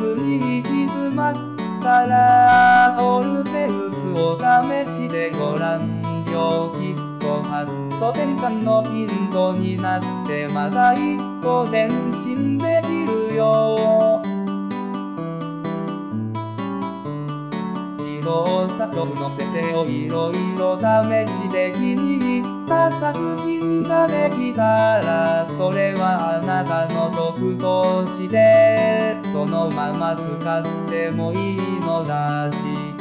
ルに行き詰まったらオルフェウスを試してごらんよ。きっと発想転換の頻度になってまた一歩前進できるよ。自動作曲の設定をいろいろ試して気に入った作品ができたらそれはあなたの曲としてそのまま使ってもいいのだし